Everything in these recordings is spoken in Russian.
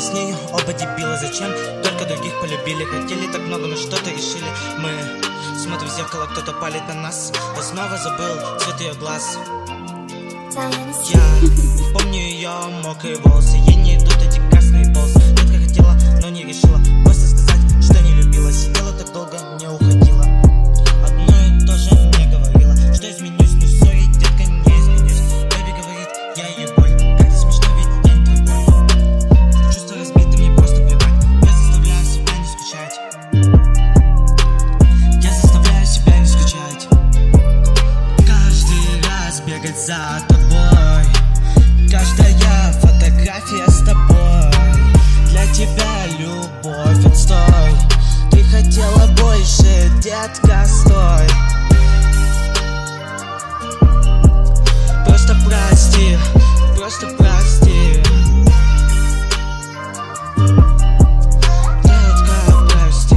мы с ней оба дебилы. Зачем только других полюбили? Хотели так много, но что-то решили. Мы смотрим в зеркало, кто-то палит на нас. Я снова забыл цвет ее глаз. Я помню ее мокрые волосы. Ей не идут эти красные полосы. Детка хотела, но не решила просто сказать, что не любила. Сидела так долго, не уходила. Одно и то же мне говорила, что изменюсь, но сори, детка, не изменюсь. Бэби говорит, я ее боль. Как-то смешно, ведь я не твой боль. Чувства разбиты, мне просто плевать. Я заставляю себя не скучать. Я заставляю себя не скучать. Каждый раз бегать за тобой. Каждая фотография с тобой. Для тебя любовь, отстой. Ты хотела больше, детка, стой. Просто прости, просто прости. Детка, прости.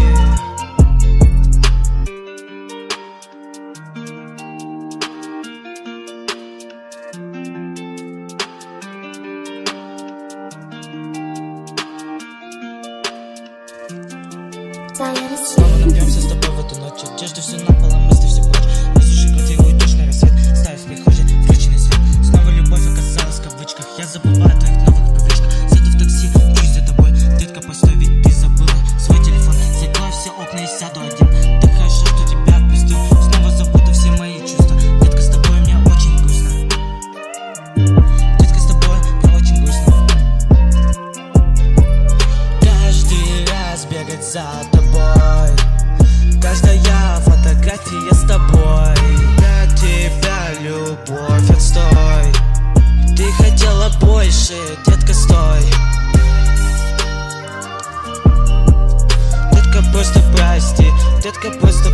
Снова напьемся с тобой в эту ночь. Одежда все на полу, мысли все прочь. Высуши квартиру, идешь на рассвет. Ставь в прихожей включенный свет. Снова любовь оказалась в кавычках. Я забываю о твоих новых привычках. Сяду в такси, мчусь за тобой. Детка, постой, ведь ты забыла свой телефон. Закрой все окна и сяду один. Так хорошо, что тебя отпустил. Снова забуду все мои чувства. Детка, с тобой мне очень грустно. Детка, с тобой мне очень грустно. Каждый раз бегать за тобой. Каждая фотография с тобой. Для тебя любовь, отстой. Ты хотела больше, детка, стой. Детка, просто прости. Детка, просто